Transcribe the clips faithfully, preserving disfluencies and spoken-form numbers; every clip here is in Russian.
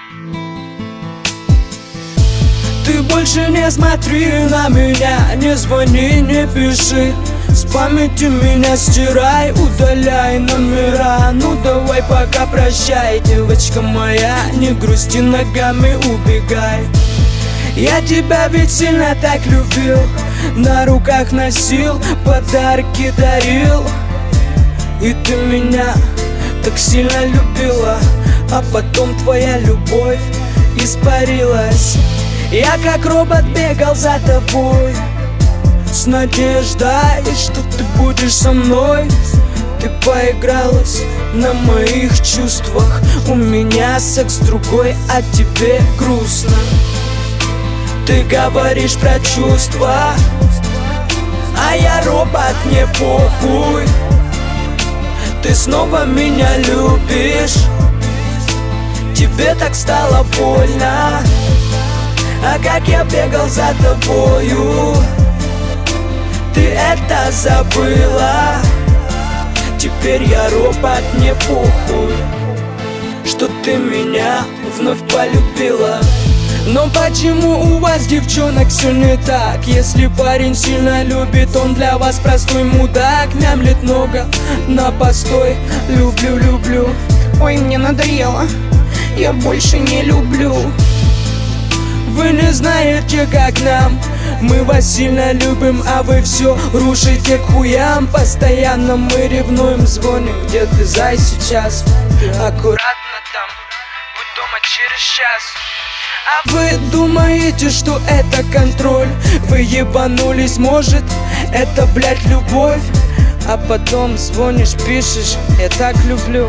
Ты больше не смотри на меня, не звони, не пиши. С памяти меня стирай, удаляй номера. Ну давай пока прощай, девочка моя, не грусти, ногами убегай. Я тебя ведь сильно так любил, на руках носил, подарки дарил. И ты меня так сильно любила, а потом твоя любовь испарилась. Я как робот бегал за тобой, с надеждой, что ты будешь со мной. Ты поигралась на моих чувствах, у меня секс другой, а тебе грустно. Ты говоришь про чувства, а я робот, не похуй. Ты снова меня любишь, тебе так стало больно. А как я бегал за тобою, ты это забыла. Теперь я робот, не похуй, что ты меня вновь полюбила. Но почему у вас, девчонок, все не так? Если парень сильно любит, он для вас простой мудак. Мямлит много на постой, люблю, люблю. Ой, мне надоело, я больше не люблю. Вы не знаете, как нам, мы вас сильно любим, а вы все рушите к хуям. Постоянно мы ревнуем, звоним, где ты, зай, сейчас? Аккуратно там, будь дома через час. А вы думаете, что это контроль? Вы ебанулись, может, это, блядь, любовь? А потом звонишь, пишешь, я так люблю,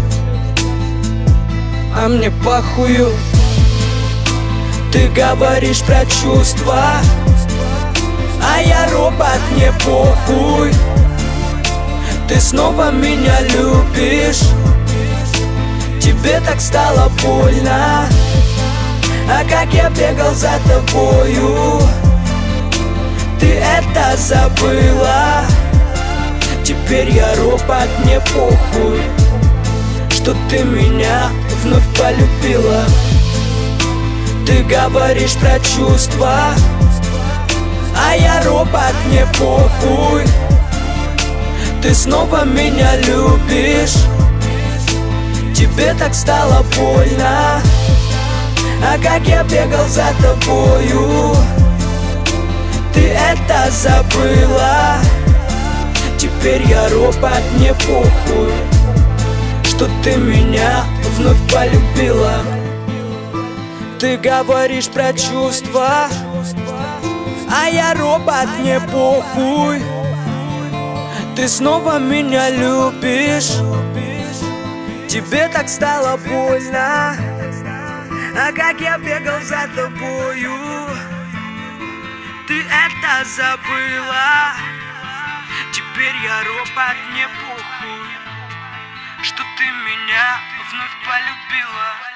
а мне похую. Ты говоришь про чувства, а я робот, не похуй. Ты снова меня любишь, тебе так стало больно. А как я бегал за тобою, ты это забыла. Теперь я робот, не похуй, что ты меня вновь полюбила. Ты говоришь про чувства, а я робот, не похуй. Ты снова меня любишь, тебе так стало больно. А как я бегал за тобою, ты это забыла. Теперь я робот, не похуй, что ты меня вновь полюбила. Ты говоришь про чувства, а я робот, не похуй. Ты снова меня любишь, тебе так стало больно. А как я бегал за тобою, ты это забыла. Теперь я робот, не похуй, что ты меня вновь полюбила.